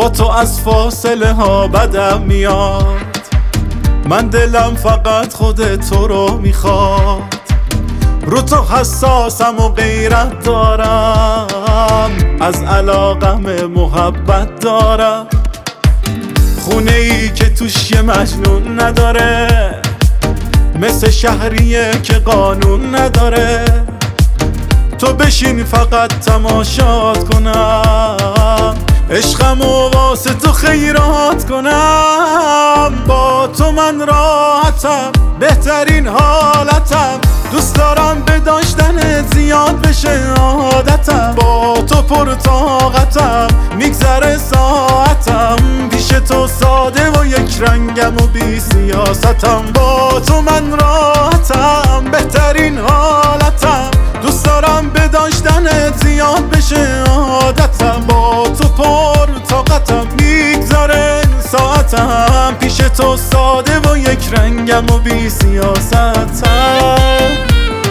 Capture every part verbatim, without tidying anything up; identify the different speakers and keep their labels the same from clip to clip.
Speaker 1: با تو از فاصله ها بدم میاد. من دلم فقط خود تو رو میخواد. رو تو حساسم و غیرت دارم، از علاقم محبت دارم. خونه ای که توش یه مجنون نداره، مثل شهریه که قانون نداره. تو بشین فقط تماشات کنم، عشقمو واسه تو خیرات کنم. با تو من راحتم، بهترین حالتم. دوست دارم به داشتنت زیاد بشه عادتم. با تو پر طاقتم، میگذره ساعتم. پیش تو ساده و یک رنگم و بی سیاستم. با تو من راحتم، بهترین حالتم. دوست دارم به داشتنت زیاد بشه عادتم. با تو پر طاقتم، میگذره ساعتم. پیش تو ساده و یک رنگم و بی سیاستم.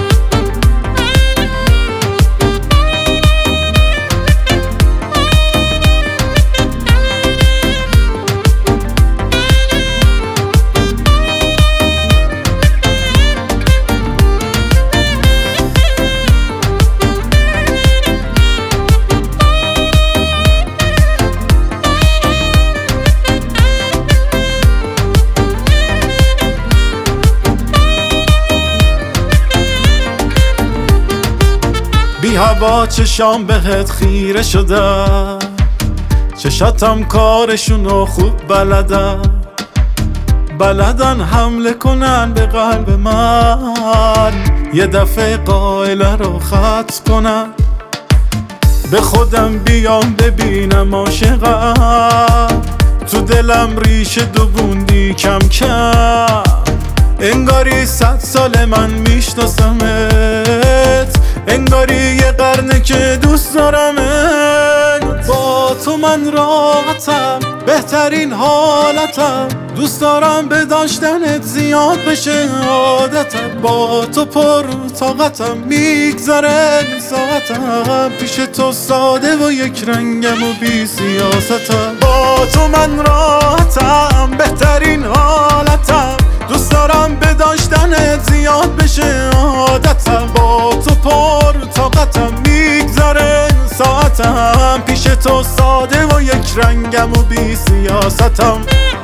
Speaker 1: بی هوا چشام بهت خیره شدم، چشاتم کارشونو خوب بلدن. بلدن حمله کنن به قلب من، یه دفعه قائله رو خط کنن. به خودم بیام ببینم عاشقم، تو دلم ریشه دووندی کم کم. انگاری صد سال من میشناسمت، انگاری یه قرنه که دوست دارمت. با تو من راحتم، بهترین حالتم. دوست دارم به داشتنت زیاد بشه عادتم. با تو پر طاقتم، میگذره ساعتم. پیش تو ساده و یک رنگم و بی سیاستم. با تو من راحتم، بهترین حالتم. دوست دارم به داشتنت زیاد بشه عادتم. با تو پر طاقتم، میگذره ساعتم. پیش تو ساده و یک رنگم و بی سیاستم.